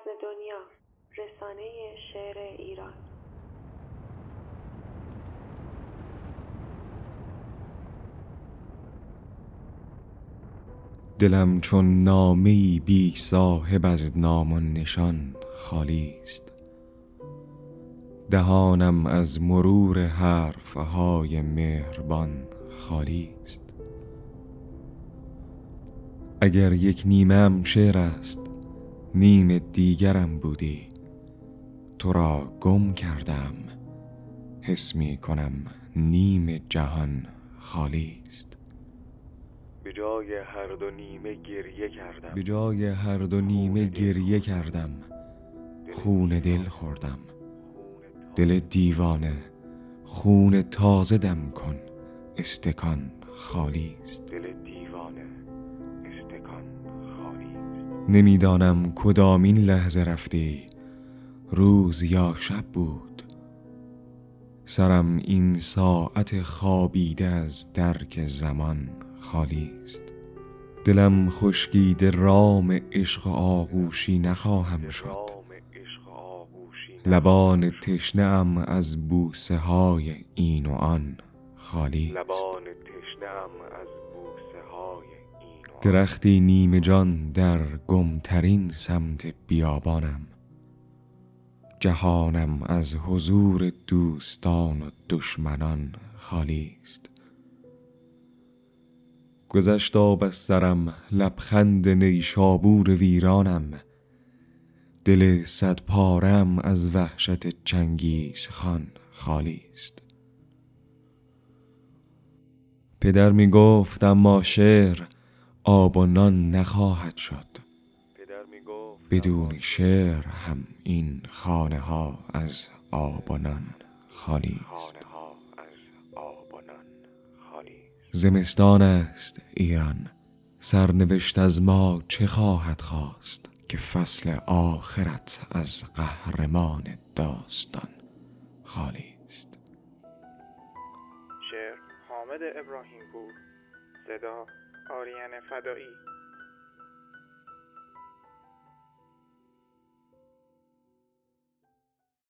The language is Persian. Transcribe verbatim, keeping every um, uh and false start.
دنیا، رسانه شعر ایران. دلم چون نامه‌ای بی صاحب از نام و نشان خالی است. دهانم از مرور حرفهای مهربان خالی است. اگر یک نیمه‌ام شعر است، نیم دیگرم بودی. تو را گم کردم، حس می کنم نیم جهان خالی است. به جای هر دو نیمه گریه کردم به جای هر دو نیمه گریه کردم، خون دل خوردم. دل دیوانه، خون تازه دم کن، استکان خالی است. دل دیوانه، استکان خالی است. نمیدانم کدامین لحظه رفتی، روز یا شب بود. سرم این ساعت خوابیده از درک زمان خالی است. دلم خشکیده رام عشق و آغوشی نخواهم شد. لبان تشنه ام از بوسه های این و آن خالی است. لبان تشنه ام از بوسه های این و آن. درختی نیمه جان در گمترین سمت بیابانم. جهانم از حضور دوستان و دشمنان خالی است. گذشت آب از سرم لبخند نیشابور ویرانم. دل صد پاره‌ام از وحشت چنگیز خان خالی است. پدر می گفت اما شعر آب و نان نخواهد شد. پدر می گفت بدون شعر هم این خانه ها از آب و نان خالی است. خانه ها از آب و نان خالی است. زمستان است ایران، سرنوشت از ما چه خواهد خواست که فصل آخرت از قهرمان داستان خالی است. شعر حامد ابراهیم پور، صدا آریان فدایی.